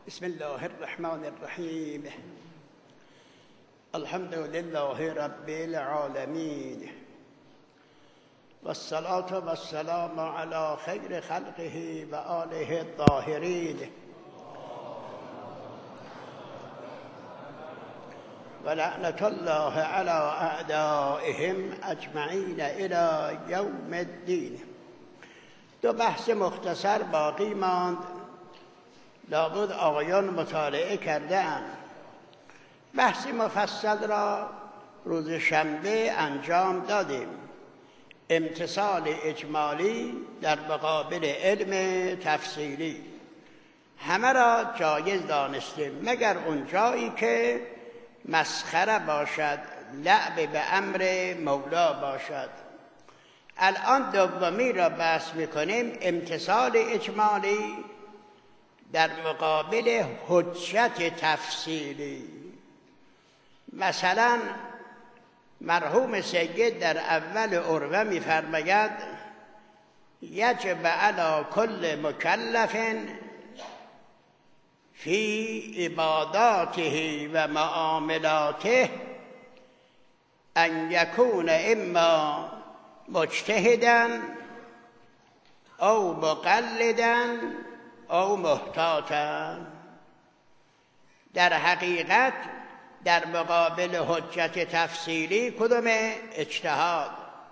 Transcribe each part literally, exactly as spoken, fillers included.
بسم الله الرحمن الرحیم. الحمد لله رب العالمین والصلاة والسلام على خیر خلقه و آله الطاهرین و لعنة الله على اعدائهم اجمعین الى یوم الدین. دو بحث مختصر باقی ماند، لابد آقایان مطالعه کرده اند. بحث مفصل را روز شنبه انجام دادیم. امتثال اجمالی در مقابل علم تفصیلی، همه را جایز دانستیم مگر اون جایی که مسخره باشد، لعب به امر مولا باشد. الان دومی را بحث میکنیم، امتثال اجمالی در مقابل حجت تفصیلی. مثلا مرحوم سید در اول عروه می‌فرماید یجب علی کل مکلف فی عباداته و معاملاته ان یکون اما مجتهدا او مقلدا او محتاطا. در حقیقت در مقابل حجت تفصیلی کدومه؟ اجتهاد.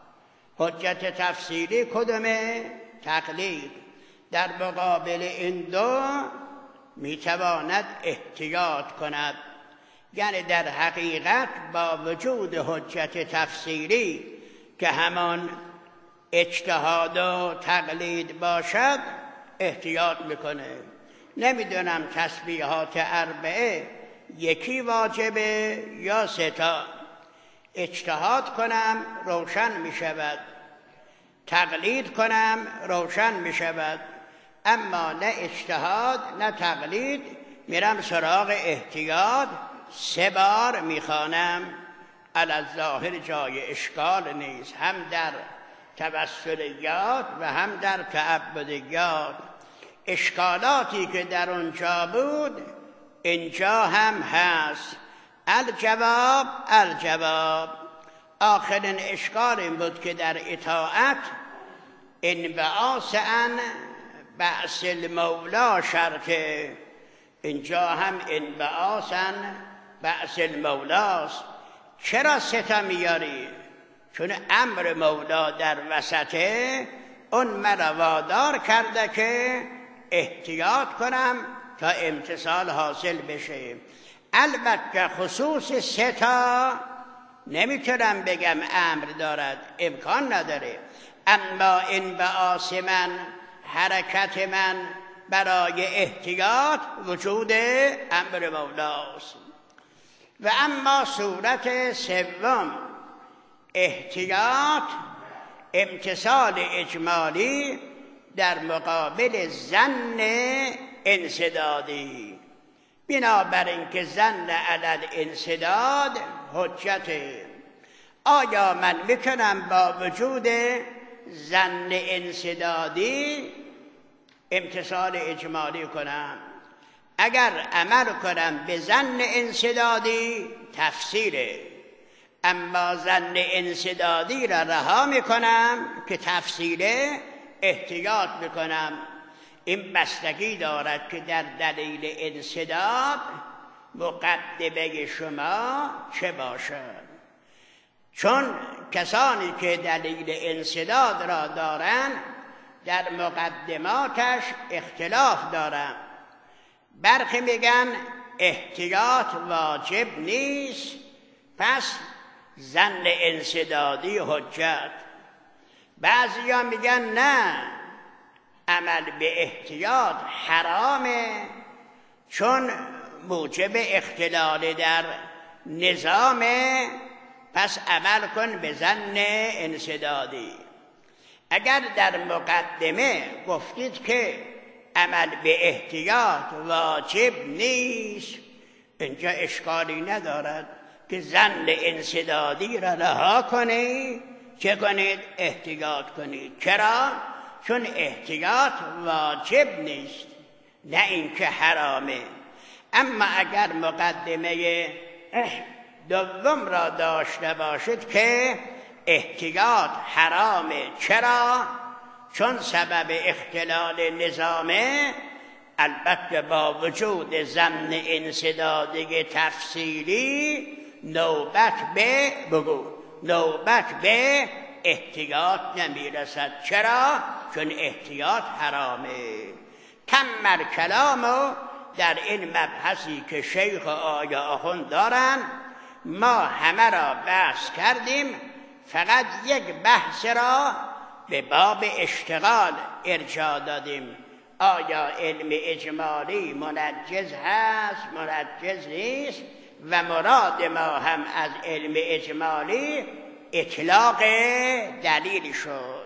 حجت تفصیلی کدومه؟ تقلید. در مقابل این دو میتواند احتیاط کند. یعنی در حقیقت با وجود حجت تفصیلی که همان اجتهاد و تقلید باشد احتیاط میکنه. نمیدونم تسبیحات اربعه یکی واجبه یا سه تا. اجتهاد کنم روشن میشود، تقلید کنم روشن میشود، اما نه اجتهاد نه تقلید میرم سراغ احتیاط، سه بار میخوانم. علی الظاهر جای اشکال نیست، هم در توسلیات و هم در تعبدیات. اشکالاتی که در اونجا بود اینجا هم هست. الجواب الجواب آخرین اشکال این بود که در اطاعت انبعاث ان بعث المولا شرطه. اینجا هم انبعاث ان بعث المولاست. چرا ستا میاری؟ چون امر مولا در وسطه، اون مرا وادار کرده که احتیاط کنم تا امتثال حاصل بشه. البته خصوص سه تا نمیتونم بگم امر دارد، امکان نداره، اما انبعاث من، حرکت من برای احتیاط وجود امر مولاست. و اما صورت سوم احتیاط، امتثال اجمالی در مقابل ظن انسدادی. بنابراین که ظن علی الانسداد حجته. آیا من میتونم با وجود ظن انسدادی امتثال اجمالی کنم؟ اگر عمل کنم به ظن انسدادی تفسیره، اما ظن انسدادی را رها میکنم که تفسیره، احتیاط میکنم. این بستگی دارد که در دلیل انسداد مقدمه شما چه باشد. چون کسانی که دلیل انسداد را دارند در مقدماتش اختلاف دارند. برخی میگن احتیاط واجب نیست، پس ظن انسدادی حجت. بعضیا میگن نه، عمل به احتیاط حرامه، چون موجب اختلال در نظامه، پس عمل کن به ظن انسدادی. اگر در مقدمه گفتید که عمل به احتیاط واجب نیست، اینجا اشکالی ندارد که ظن انسدادی را رها کنید، چه کنید؟ احتیاط کنید. چرا؟ چون احتیاط واجب نیست، نه اینکه حرامه. اما اگر مقدمه دوم را داشته باشید که احتیاط حرامه. چرا؟ چون سبب اختلال نظامه، البته با وجود ضمن انسدادی تفصیلی نوبت به بگو نوبت به احتیاط نمیرسد. چرا؟ چون احتیاط حرامه. تمر کلامو در این مبحثی که شیخ و آیا آخوند دارن ما همه را بحث کردیم، فقط یک بحث را به باب اشتغال ارجاع دادیم. آیا علم اجمالی منجز هست منجز نیست؟ و مراد ما هم از علم اجمالی اطلاق دلیل شد.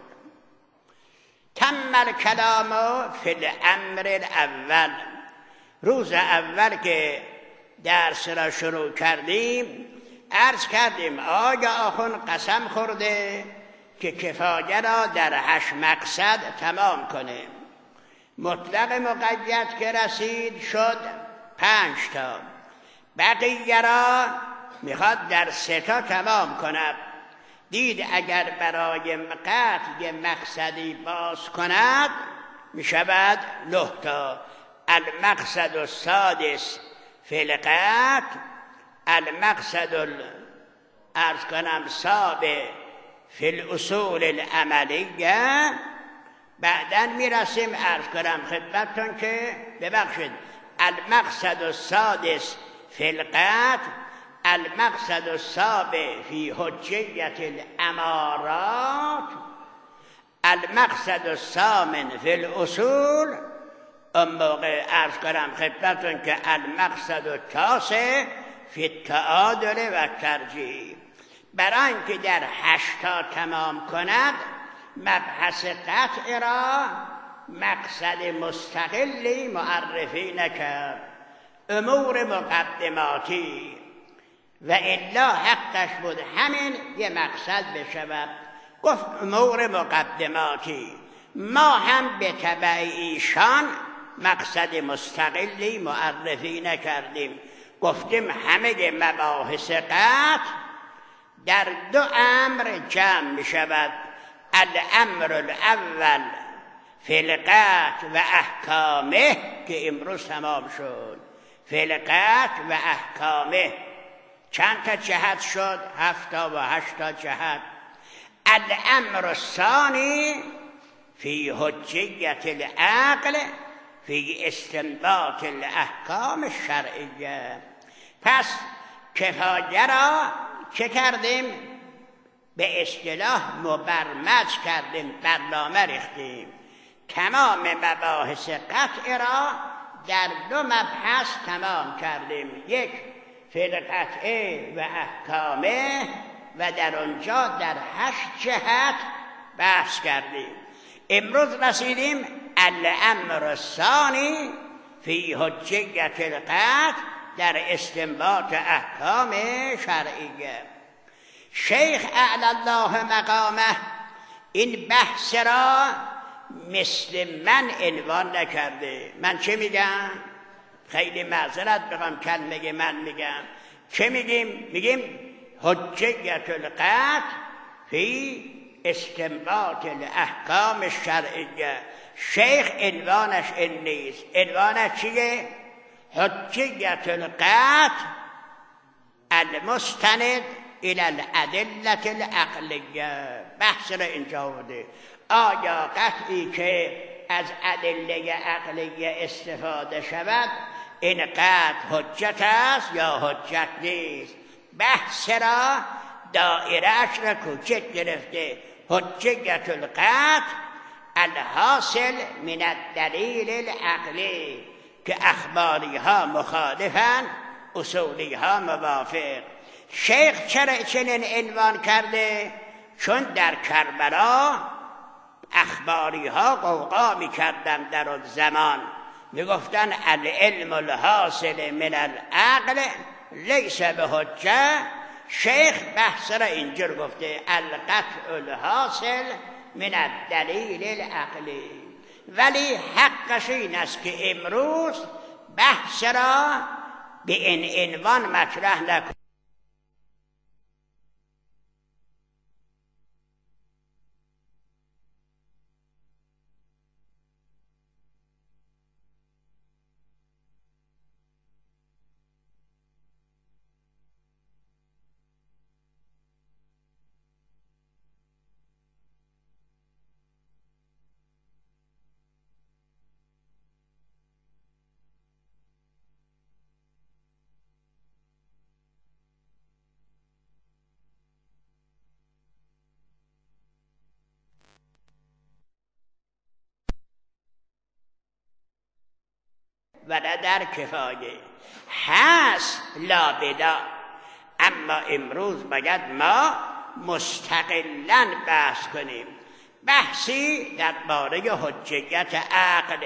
تم الکلام فی الامر الاول. روز اول که درس را شروع کردیم عرض کردیم آقا آخوند قسم خورده که کفایه را در هشت مقصد تمام کنه. مطلق مقید که رسید شد پنج تا، بقیه را میخواد در سه تا تمام کند. دید اگر برای قطع مقصدی باز کند میشود نه تا. المقصد السادس فی القطع، المقصد ارز کنم سابع فی الاصول العملیه. بعداً میرسیم ارز کنم خدمتتون که ببخشید المقصد السادس فی القطع، المقصد السابع فی حجیت الامارات، المقصد الثامن فی الاصول. اون موقع ارز کنم خدمتتون که المقصد التاسع فی التعادل و ترجیح. برای اینکه در هشتا تمام کند مبحث قطع را مقصد مستقلی معرفی نکرد، امور مقدماتی، و الا حقش بود همین یه مقصد بشود. گفت امور مقدماتی. ما هم به تبع ایشان مقصد مستقلی معرفی نکردیم، گفتیم همه مباحث قطع در دو امر جمع می شود. الامر الاول فی القطع و احکامه که امروز تمام شد. فی القطع و احکامه چند تا جهت شد؟ هفتا و هشتا جهت. الامر الثانی فی حجیت العقل فی استنباط الاحکام الشرعیه. پس کفایه را چه کردیم؟ به اصطلاح مبرمج کردیم، برنامه ریختیم. تمام مباحث قطع را در دو مبحث تمام کردیم، یک فی القطع و احکامه و در آنجا در هشت جهت بحث کردیم. امروز رسیدیم الامر الثانی فی حجیت القطع در استنباط احکام شرعیه. شیخ اعلی الله مقامه این بحث را مثل من عنوان نکرده. من چه میگم؟ خیلی معذرت بخوام کلمه من میگم. چه میگیم؟ میگیم حجیت القطع فی استنباط الاحکام الشرعیه. شیخ عنوانش این نیست. عنوانش چیه؟ حجیت القطع المستند الى الادله العقلیه. بحث را اینجا بوده. آیا قطعی که از ادله عقلیه استفاده شود این قطع حجت است یا حجت نیست؟ بحث را دائره‌اش را کوچک گرفته. حجیت القطع الحاصل من الدلیل العقلی که اخباری ها مخالفن، اصولی ها موافق. شیخ چرا چنین عنوان کرده؟ چون در کربلا اخباری ها قوقا می کردن در اون زمان، می گفتن العلم الحاصل من العقل لیس به حجه. شیخ بحث را اینجور گفته القطع الحاصل من الدلیل العقلی. ولی حقش این است که امروز بحث را به این عنوان مطرح نکنید. و نه در کفایه هست لابدا. اما امروز باید ما مستقلاً بحث کنیم. بحثی درباره حجیت عقل،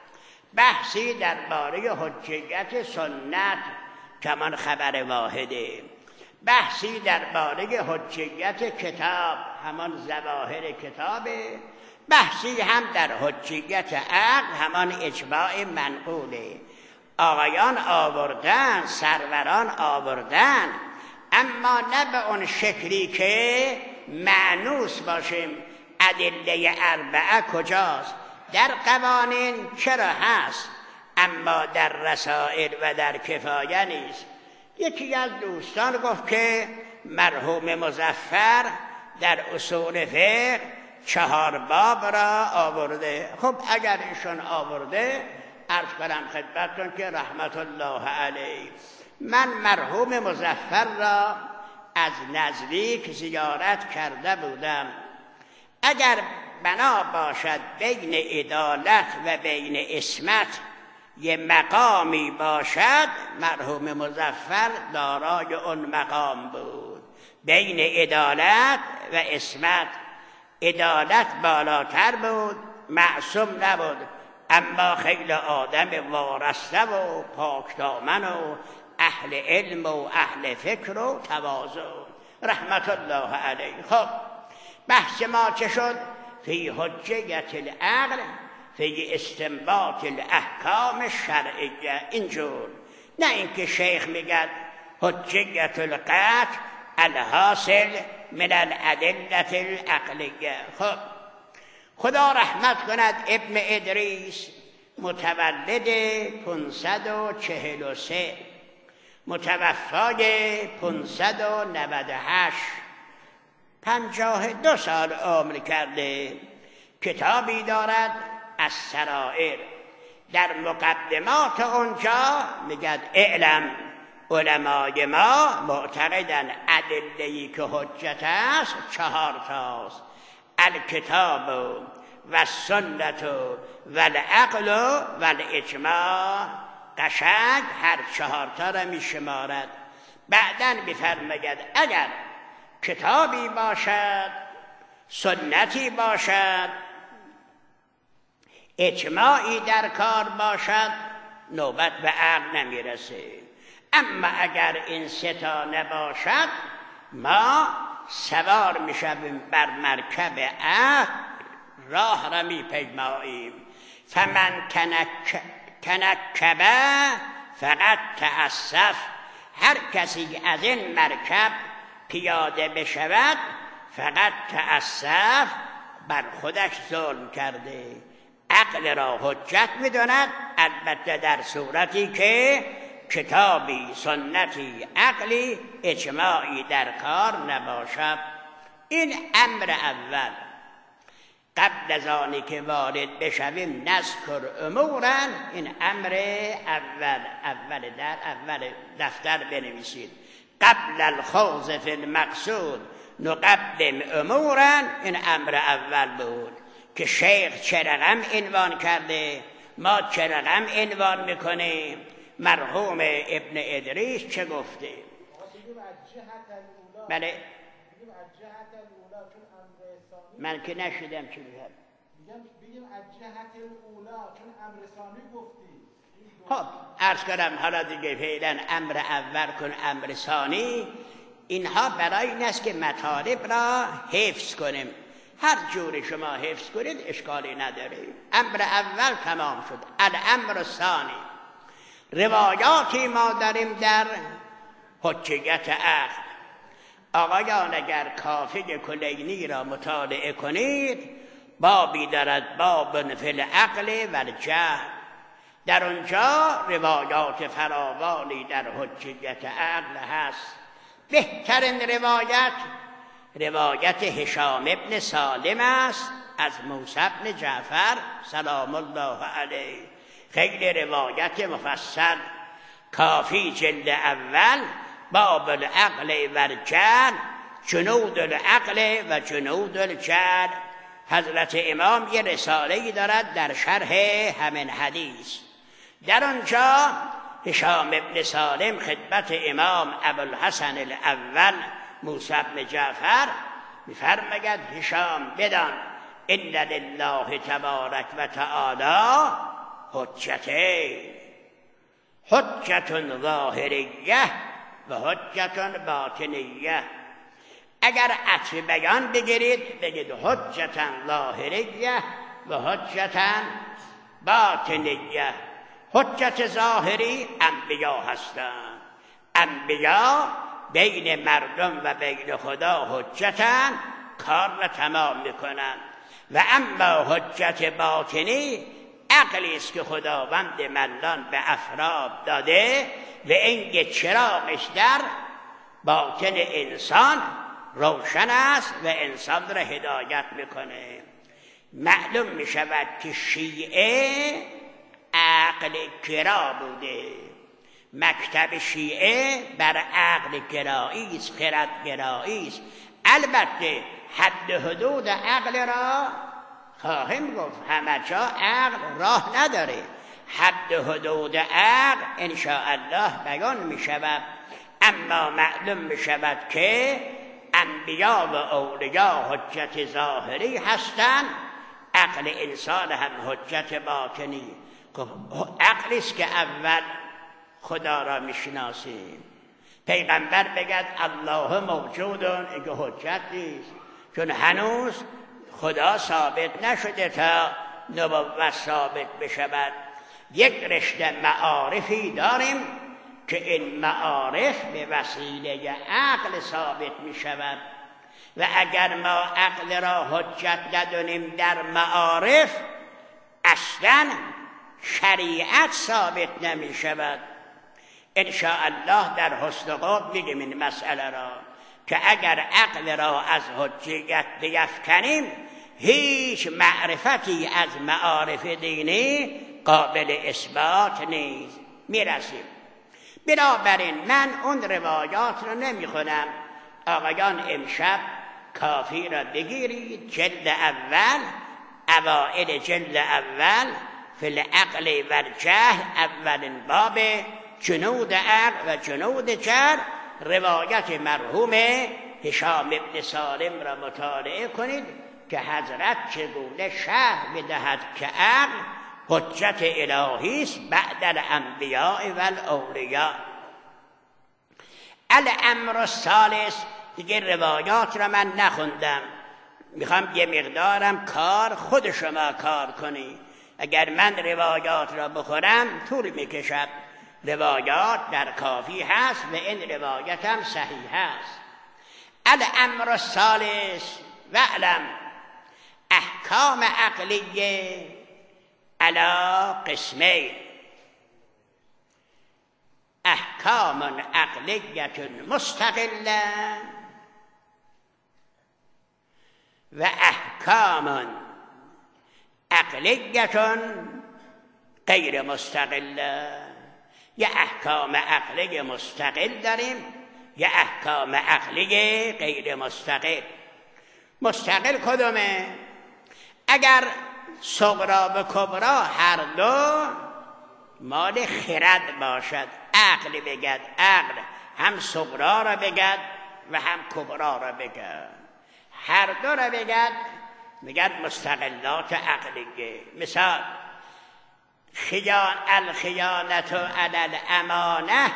بحثی درباره حجیت سنت که همان خبر واحده، بحثی درباره حجیت کتاب همان ظواهر کتابه، بحثی هم در حجیت عقل همان اجماع منقوله. آقایان آوردن، سروران آوردن، اما نه به اون شکلی که مانوس باشیم. ادله اربعه کجاست؟ در قوانین چرا هست اما در رسائل و در کفایه نیست. یکی از دوستان گفت که مرحوم مظفر در اصول فقه چهار باب را آورده. خب اگر ایشون آورده عرض کنم خدمتتون که رحمت الله علیه. من مرحوم مظفر را از نزدیک زیارت کرده بودم. اگر بنا باشد بین عدالت و بین عصمت یه مقامی باشد، مرحوم مظفر دارای اون مقام بود. بین عدالت و عصمت عدالت بالاتر بود، معصوم نبود، اما خیلی آدم وارسته و پاکدامن و اهل علم و اهل فکر و تواضع رحمت الله علیه. خب بحث ما چه شد؟ فی حجیت العقل فی استنباط الاحکام الشرعیه. اینجور، نه اینکه شیخ میگه حجیت القطع الحاصل من الادله العقلیه. خب خدا رحمت کند ابن ادریس متولد پانصد و چهل و سه، متوفای پانصد و نود و هشت، پنجاه دو سال عمر کرده. کتابی دارد از سرائر. در مقدمات اونجا میگد اعلم علمای ما معتقدن ادله‌ای که حجت است چهار تاست: الکتاب و سنت و العقل و الاجماع. قشنگ هر چهار تا را می شمارد. بعداً بفرماید اگر کتابی باشد، سنتی باشد، اجماعی در کار باشد، نوبت به عقل نمیرسه. اما اگر این سه تا نباشد، ما سوار میشویم بر مرکب عقل، راه را میپیماییم. فمن تنک تنکبه فقط تأسف. هر کسی از این مرکب پیاده بشود فقط تأسف، بر خودش ظلم کرده. عقل را حجت میداند، البته در صورتی که کتابی، سنتی، عقلی، اجماعی در کار نباشد. این امر اول. قبل از آنی که وارد بشویم نذکر امورا، این امر اول اول در اول دفتر بنویسید. قبل الخوض فی المقصود نقدم امورا، این امر اول بود که شیخ چه رقم عنوان کرده، ما چه رقم عنوان میکنیم، مرحوم ابن ادریس چه گفته. بله من که نشدم چی میگم. بگیم از جهت الاولا چون امر ثانی گفتی. خب عرض کردم حالا دیگه فعلا امر اول کن امر ثانی. اینها برای این است که مطالب را حفظ کنیم. هر جور شما حفظ کنید اشکالی نداره. امر اول تمام شد. الامر ثانی روایاتی ما داریم در حجیت عقل. آقایان اگر کافی کلینی را مطالعه کنید، بابی دارد باب فی العقل و الجهل، در اونجا روایات فراوانی در حجیت عقل هست. بهترین روایت روایت هشام ابن سالم است از موسی بن جعفر سلام الله علیه. خیلی روایت مفصل، کافی جلد اول، باب العقل و الجهل، جنود العقل و جنود الجهل. حضرت امام یه رساله‌ای دارد در شرح همین حدیث. در آنجا هشام ابن سالم خدمت امام ابوالحسن الاول موسی بن جعفر می‌فرماید هشام بدان ان لله تبارک و تعالی حجتین، حجت ظاهریه و حجت باطنیه. اگر عطف بیان بگیرید بگید حجت ظاهریه و حجت باطنیه. حجت ظاهری انبیا هستند، انبیا بین مردم و بین خدا حجتن، کار را تمام میکنند. و اما حجت باطنی عقلی است که خداوند منان به افراد داده و اینکه چراغش در باطن انسان روشن است و انسان را هدایت میکنه. معلوم میشود که شیعه عقل گرا بوده، مکتب شیعه بر عقل گرایی است، خرد گرایی است. البته حد حدود عقل را خواهیم گفت، همه جا عقل راه نداره. حد حدود عقل ان شاء الله بیان می شود، اما معلوم می شود که انبیا و اولیا حجت ظاهری هستند، عقل انسان هم حجت باطنی. عقلی است که اول خدا را میشناسیم. پیغمبر بگد الله موجودون، اینکه حجت نیست، چون هنوز خدا ثابت نشده تا نبوت ثابت بشود. یک رشته معارفی داریم که این معارف به وسیله عقل ثابت می شود و اگر ما عقل را حجت ندانیم در معارف، اصلا شریعت ثابت نمی شود. ان شاء الله در حسن قول میگیم این مسئله را که اگر عقل را از حجیت بیفکنیم، هیچ معرفتی از معارف دینی قابل اثبات نیست. میرسیم. بنابراین من اون روایات رو نمیخونم. آقایان امشب کافی را بگیرید، جلد اول، اوائل جلد اول، فی العقل و الجهل، اولین باب جنود عقل و جنود جهل، روایت مرحوم هشام ابن سالم را مطالعه کنید که حضرت چگونه شرح بدهد که عقل حجت الهی است بعد الانبیاء و الاولیاء. الامر الثالث، دیگه روایات را من نخوندم، میخوام یه مقدارم کار خود شما کار کنی. اگر من روایات را بخورم طول میکشد. روایات در کافی هست و این روایت هم صحیح هست. الامر الثالث وعلم احکام عقلیه علی قسمین، احکام عقلیت مستقله و احکام عقلیت غیر مستقله. یه احکام عقلی مستقل داریم، یه احکام عقلی غیر مستقل. مستقل کدومه؟ اگر صغرا و کبرا هر دو مال خرد باشد، عقل بگد، عقل هم صغرا را بگد و هم کبرا را بگد، هر دو را بگد، میگد مستقلات عقلیه. مثال خیان الخیانت علی الامانه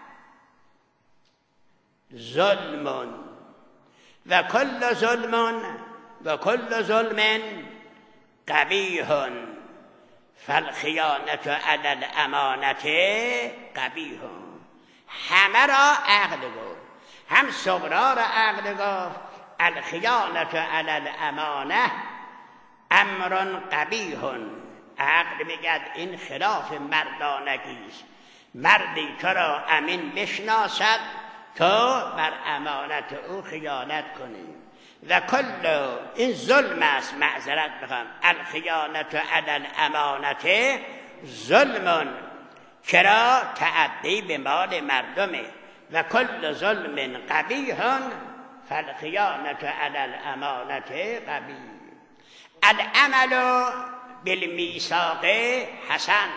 ظلم و کل ظلم و کل ظلم قبیح فالخیانت علی الامانت قبیح. همه را عقل گفت، هم صغرا را عقل گفت. الخیانت علی الامانه امر قبیح. عقل میگد این خلاف مردانگیست. مردی تو را امین بشناسد تو بر امانت او خیانت کنی. و کل این ظلم است. معذرت بخوام، الخیانت علی الامانت ظلم، چرا؟ تعدی به مال مردمه. و کل ظلم قبیح فالخیانت علی الامانت قبیح. العمل بالمیثاق حسن.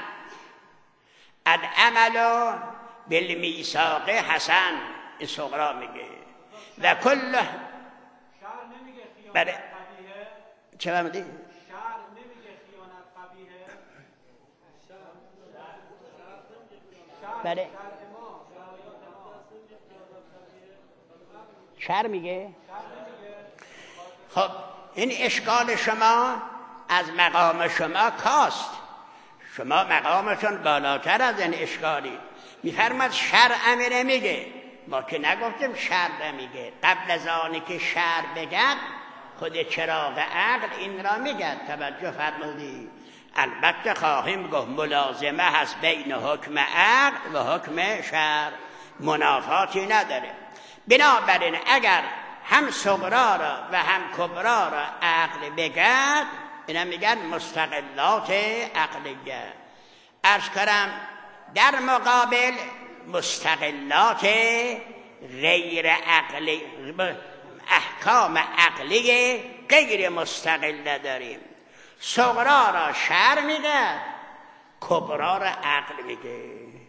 العمل بالمیثاق حسن. این صغرا میگه. و کل شرع نمیگه خیانت قبیحه. چه فرمودی؟ شرع نمیگه خیانت قبیحه. بله. شرع میگه. خب این اشکال شما از مقام شما کاست. شما مقامتون بالاتر از این اشکالی. میفرماد شرع نمیگه. ما که نگفتیم شرع میگه. قبل از آنی که شرع بگد خود چراغ عقل این را میگد. توجه فرمودی؟ البته خواهیم گفت ملازمه هست بین حکم عقل و حکم شرع، منافاتی نداره. بنابراین اگر هم صغرا را و هم کبرا را عقل بگد، اینا میگن مستقلات عقلیه. عرض کردم در مقابل مستقلات غیر عقلی، احکام عقلی غیر مستقله داریم. صغرا را شرع میگه، کبرا را عقل میگه.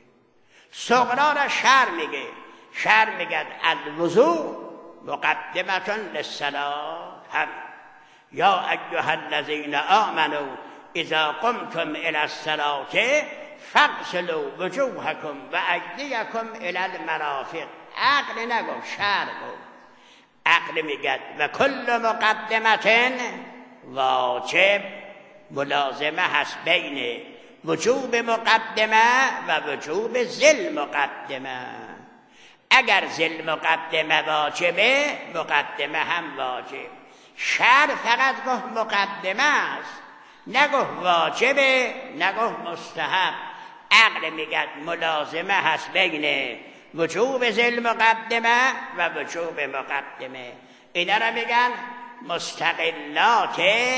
صغرا را شرع میگه، شرع میگه الوضوء مقدمة للصلاة. هم یا ایها الذین آمنوا اذا قمتم الى الصلاة فاغسلوا وجوهکم و ایدیکم الى المرافق. عقل نگفت، شرع گفت. عقل میگه و کل مقدمة واجب، ملازمه هست بین وجوب مقدمه و وجوب ذل مقدمه. اگر ذل مقدمه واجبه، مقدمه هم واجب. شرع فقط گفت مقدمه است، نگفت واجبه، نگفت مستحب. عقل میگه ملازمه هست بین وجوب ذل مقدمه و وجوب مقدمه. اینا را میگن مستقلات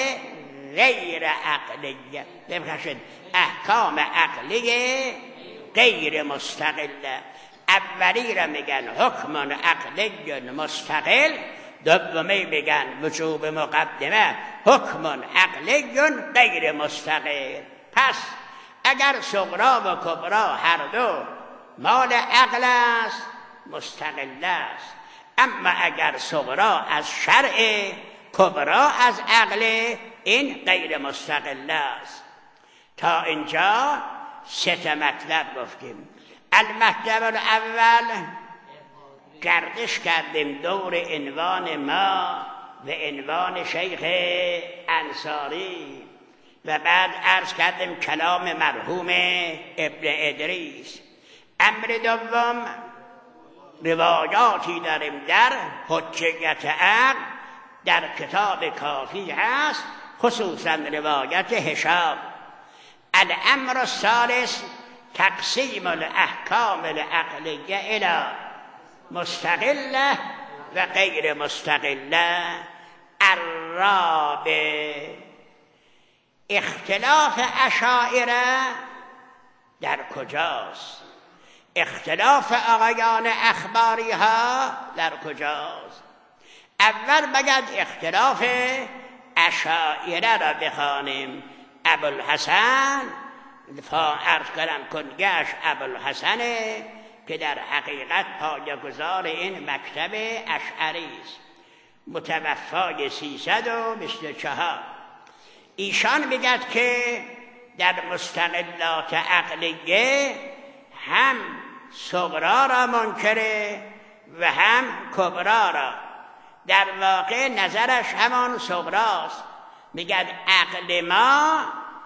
غیر عقلیه. ببخشید، احکام عقلیه غیر مستقله. اولی را میگن حکم عقلی مستقل، دومی میگن وجوب مقدمه حکم عقلی غیر مستقل. پس اگر صغرا و کبرا هر دو مال عقل است، مستقل است. اما اگر صغرا از شرع، کبرا از عقل، این غیر مستقل است. تا اینجا سه تا مطلب گفتیم. المطلب الاول گردش کردیم دور عنوان ما و عنوان شیخ انصاری و بعد عرض کردیم کلام مرحوم ابن ادریس. امر دوم روایاتی داریم در حجیت عقل در کتاب کافی هست، خصوصا روایت هشام. الامر الثالث تقسیم الاحکام العقلیه الى مستقله و غیر مستقله. الرابع اختلاف اشاعره در کجاست؟ اختلاف آقایان اخباری ها در کجاست؟ اول بگد اختلاف اشاعره را بخوانیم. ابوالحسن عرض کردم کنگش ابوالحسنه که در حقیقت پایه‌گذار این مکتب اشعری است، متوفای سیصد و بیست و چهار. ایشان میگد که در مستقلات عقلیه هم صغرا را منکره و هم کبرا را. در واقع نظرش همان صغراست. میگد عقل ما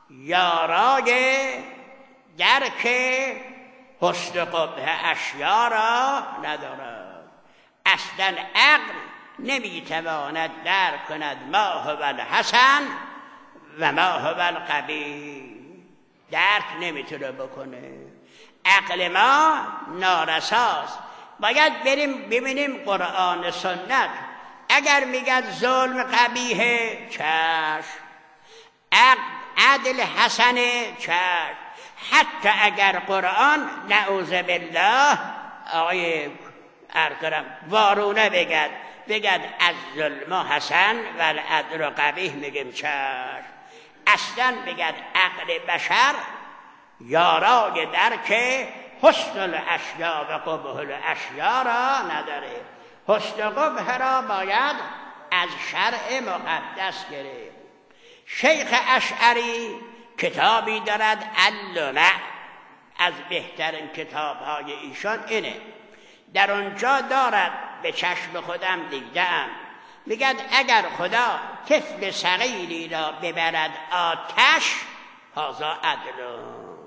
یارای درک حسن و قبح اشیا را ندارد. اصلا عقل نمیتواند درک کند ما هو الحسن و ما هو القبیح، درک نمیتونه بکنه. عقل ما نارساست. باید بریم ببینیم قرآن سنت اگر میگد ظلم قبیحه چشم، عدل حسنه چشم. حتی اگر قرآن نعوذ بالله آقای ارکرم وارونه بگد بگد از ظلم حسن و العدل قبیح میگیم چشم. اصلا بگد عقل بشر یارای درک حسن الاشیا و قبح الاشیا را نداره. حسن و قبح را باید از شرع مقدس گرفت. شیخ اشعری کتابی دارد اللمع، از بهترین کتاب‌های ایشان اینه. در اونجا دارد، به چشم خودم دیدم، میگد اگر خدا طفل صغیری را ببرد آتش هذا عدل،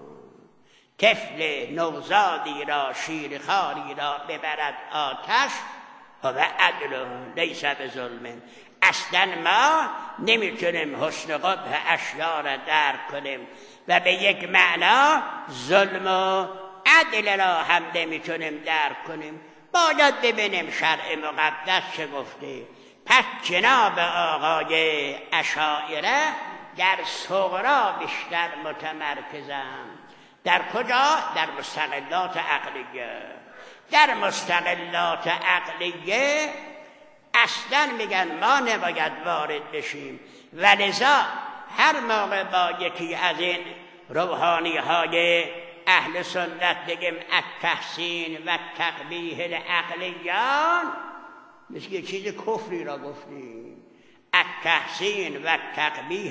طفل نوزادی را شیرخواری را ببرد آتش هذا عدل لیس بظلم. اصلا ما نمیتونیم حسن و قبح اشیا را درک کنیم و به یک معنا ظلم و عدل را هم نمیتونیم درک کنیم. باید ببینیم شرع مقدس چه گفته. پس جناب آقای اشاعره در صغرا بیشتر متمرکزم. در کجا؟ در مستقلات عقلیه. در مستقلات عقلیه اصلا میگن ما نباید وارد بشیم، ولذا هر موقع با یکی از این روحانی های اهل سنت بگیم التحسین و تقبیح العقلیان، مثل یه چیز کفری را گفتیم. التحسین و تقبیح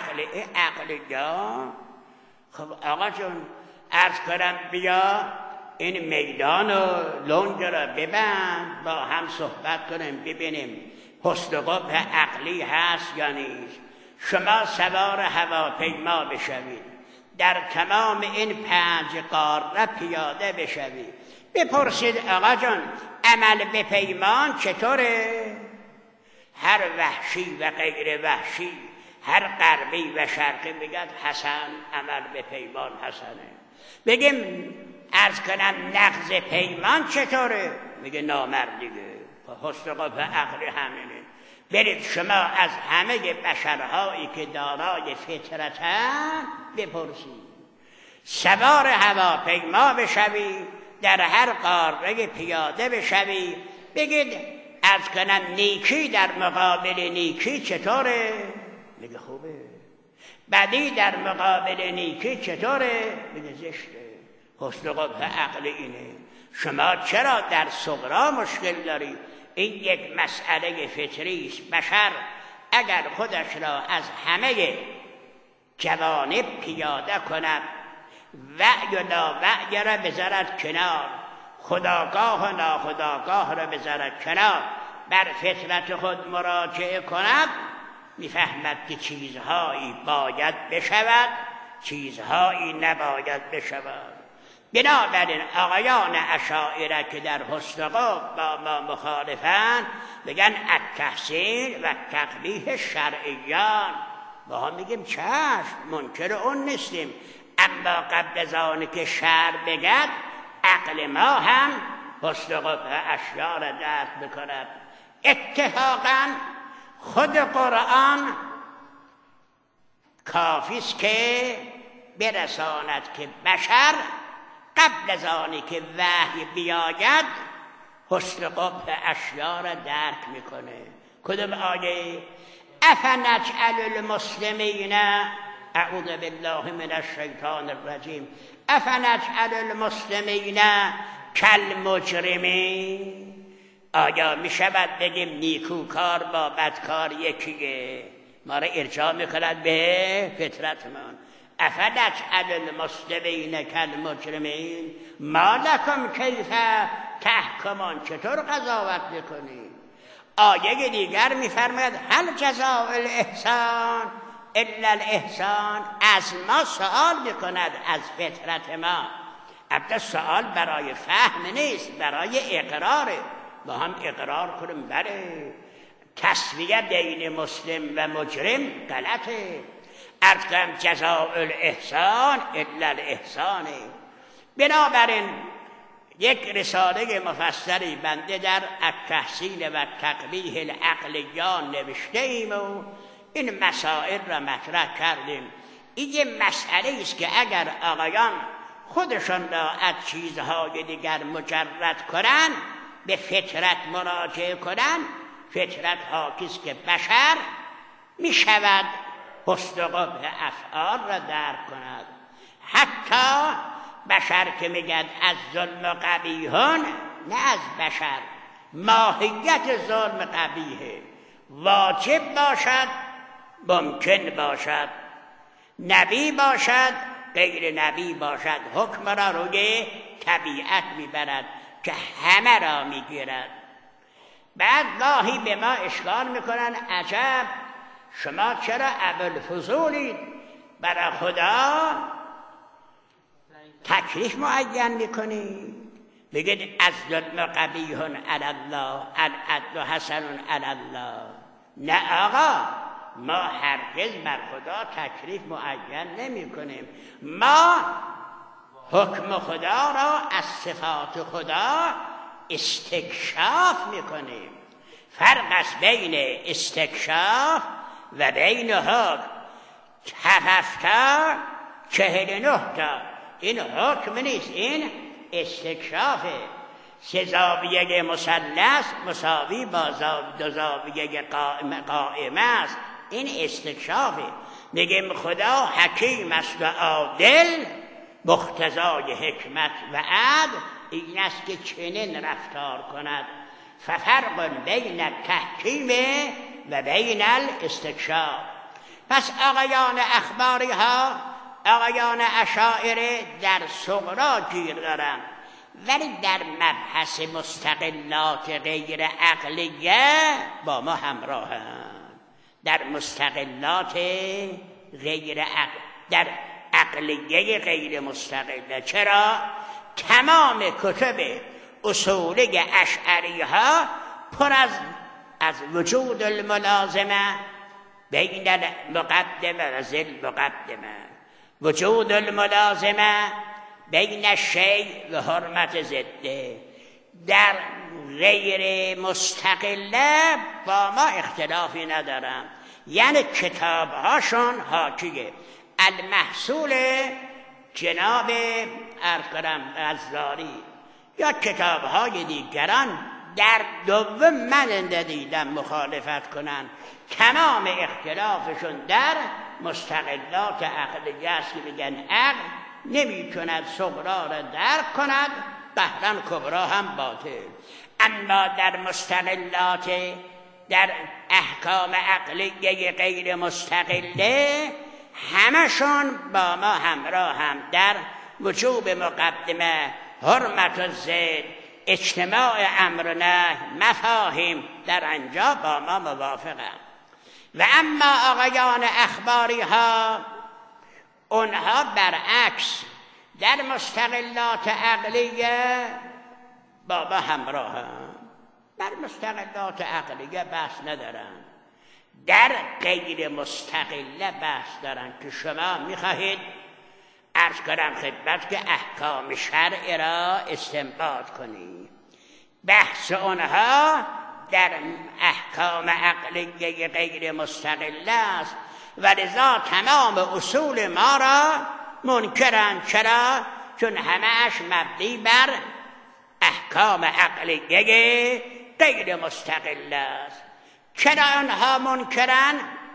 العقلیان. خب آقا جون عرض کنم بیا این میدان و لنگ را ببند، با هم صحبت کنیم ببینیم حسن و قبح عقلی هست یا نیست. شما سوار هواپیما بشوید، در تمام این پنج قاره پیاده بشوید، بپرسید آقا جان عمل به پیمان چطوره؟ هر وحشی و غیر وحشی، هر غربی و شرقی بگد حسن، عمل به پیمان حسنه. بگیم عرض کنم نقض پیمان چطوره؟ میگه نامردیگه. حسن قبح عقلی همینه. برید شما از همه بشرهایی که دارای فطرتن بپرسید، سوار هواپیما بشوی، در هر قاره پیاده بشوی، بگید عرض کنم نیکی در مقابل نیکی چطوره؟ میگه خوبه. بدی در مقابل نیکی چطوره؟ میگه زشته. حسن قبح عقل اینه. شما چرا در صغرا مشکل داری؟ این یک مسئله فطری است. بشر اگر خودش را از همه جوانب پیاده کند، وعی و ناوعی را بذارد کنار، خودآگاه و ناخودآگاه را بذارد کنار، بر فطرت خود مراجعه کند، میفهمد که چیزهایی باید بشود، چیزهایی نباید بشود. بنابراین آقایان اشاعره که در حسن قبح با ما مخالفن بگن التحسین و تقبیح شرعیان. با هم میگیم چشم، منکر اون نیستیم، اما قبل از آن که شرع بگد عقل ما هم حسن قبح اشیا را درک بکند. اتفاقا خود قرآن کافی است که برساند که بشر قبل از آنی که وحی بیاید حسن قبح اشیا را درک میکنه. کدوم آیه؟ افنجعل المسلمین، اعوذ بالله من الشیطان الرجیم، افنجعل المسلمین کالمجرمین. آیا میشود بگیم نیکوکار با بدکار یکیه؟ ما را ارجاع میکند به فطرتمان. افنجعل المسلمین کالمجرمین ما لکم کیف تحکمون، چطور قضاوت میکنید؟ آیه دیگر میفرماید هل جزاء الاحسان الا الاحسان از ما سوال میکند، از فطرت ما. البته سوال برای فهم نیست، برای اقراره. با هم اقرار کنیم بله تسویه بین مسلم و مجرم غلطه. عرض کنم جزاء الاحسان الا الاحسان. بنابراین یک رساله مفصلی بنده در التحسین و تقبیح العقلیان نوشته ایم و این مسائل را مطرح کردیم. این یه مسئله است که اگر آقایان خودشان را از چیزهای دیگر مجرد کنن، به فطرت مراجعه کنن، فطرت حاکیست که بشر می شود حسن و قبح افعال را درک کند. حتی بشر که میگن از ظلم قبیحون، نه از بشر، ماهیت ظلم قبیحه. واجب باشد، ممکن باشد، نبی باشد، غیر نبی باشد، حکم را روی طبیعت میبرد که همه را میگیرد. بعد گاهی به ما اشکال میکنن عجب شما چرا ابوالفضولید، برای خدا تکلیف معین میکنید، بگید از ظلم قبیحون علی الله العدل حسن علی الله. نه آقا، ما هرگز بر خدا تکلیف معین نمی کنیم. ما حکم خدا را از صفات خدا استکشاف می کنیم. فرق است بین استکشاف و بین حکم. هفت تا چهل نه تا این حکم نیست، این استکشافه. سه زاویه مثلث مساوی با دو زاویه قائمه است، این استکشافه. میگیم خدا حکیم است و عادل، مقتضای حکمت و عدل این است که چنین رفتار کند. ففرق بین التحکیم و بین الاستکشاف. پس آقایان اخباری ها، آقایان اشاعره در صغرا گیر دارن، ولی در مبحث مستقلات غیر عقلیه با ما همراهند. در مستقلات غیر عقل، در عقلیه غیر مستقله. چرا؟ تمام کتب اصولی اشعری ها پر از از وجود الملازمه بین المقدمه و ذی المقدمه، وجود الملازمه بین الشیء و حرمت ضده. در غیر مستقله با ما اختلافی ندارم، یعنی کتاب هاشون حاکیه. المحصول جناب ارکرم غزالی یا کتاب های دیگران در دوم من دیدم مخالفت کنن. تمام اختلافشون در مستقلات عقلیه است که میگن عقل نمیتوند صغرا را درک کند، قهرن کبرا هم باطل. اما در مستقلات، در احکام عقلیه غیر مستقله همشون با ما همراه هم در وجوب مقدمه، حرمت و ضد، اجتماع امر و نهی، مفاهیم در انجا با ما موافقند. و اما آقایان اخباری ها، اونها برعکس در مستقلات عقلیه با ما همراه هم. در مستقلات عقلیه بحث ندارن، در غیر مستقله بحث دارن که شما میخواهید عرض کنم خدمت که احکام شرع را استنباط کنید. بحث اونها در احکام عقلیه غیر مستقله است و لذا تمام اصول ما را منکرند. چرا؟ چون همه‌اش مبنی بر احکام عقلیه غیر مستقله است. چرا آنها منکرند؟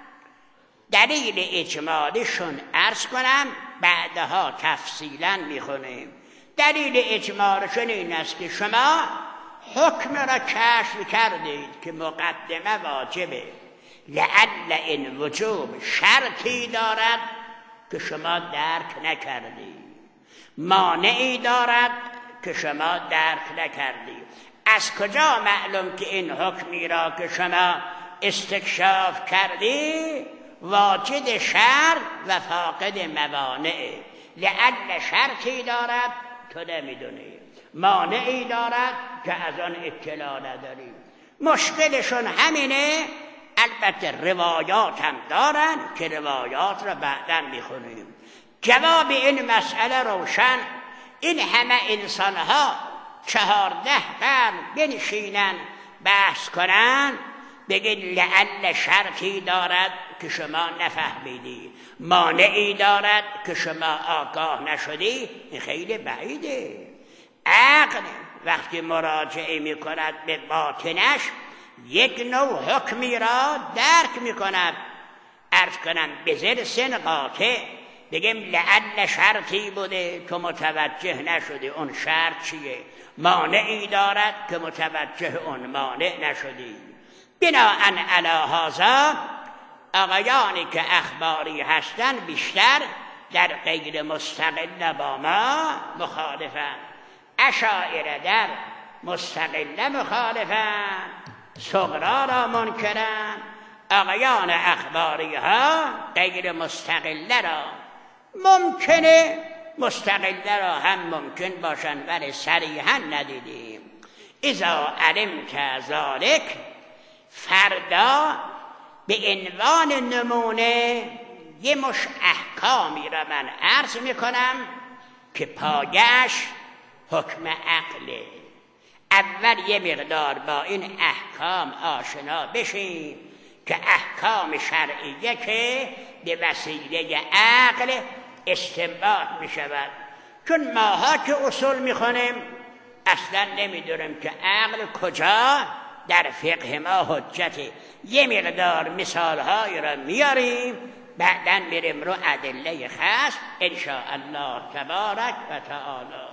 دلیل اجمالیشون عرض کنم بعدها تفصیلا میخونیم. دلیل اجمالشون این است که شما حکم را کشف کردید که مقدمه واجبه، لعل این وجوب شرطی دارد که شما درک نکردید، مانعی دارد که شما درک نکردید. از کجا معلوم که این حکمی را که شما استکشاف کردید واجد شرط و فاقد موانع. لعل شرطی دارد تو نمیدونی، مانعی دارد که از آن اطلاع نداری. مشکلشون همینه. البته روایات هم دارن که روایات را بعداً میخونیم. جواب این مسئله روشن. این همه انسان ها چهارده قرن بنشینن بحث کنن بگید لعل شرطی دارد که شما نفهمیدی، مانعی دارد که شما آگاه نشدی، این خیلی بعیده. عقل وقتی مراجعه می کند به باطنش یک نوع حکمی را درک می کند. عرض کنم به زیر سن قاطع بگیم لعل شرطی بوده تو متوجه نشدی، اون شرط چیه؟ مانعی دارد که متوجه اون مانع نشدی. بناهن علی هذا آقایانی که اخباری هستن بیشتر در غیر مستقل با ما مخالفن. اشاعره در مستقل مخالفن، صغرا را منکرن. آقایان اخباری ها غیر مستقل را ممکنه، مستقل را هم ممکن باشن ولی صریحا ندیدیم. اذا علمت ذلک، فردا به عنوان نمونه یه مش احکامی را من عرض میکنم که پایش حکم عقله. اول یه مقدار با این احکام آشنا بشیم که احکام شرعیه که به وسیله عقل استنباط می شود. چون ماها که اصول می خونیم اصلا نمیدونیم که عقل کجا در فقه ما حجته. یه مقدار مثالهای را میاریم بعداً میریم رو ادله خاص ان شاء الله تبارک و تعالی.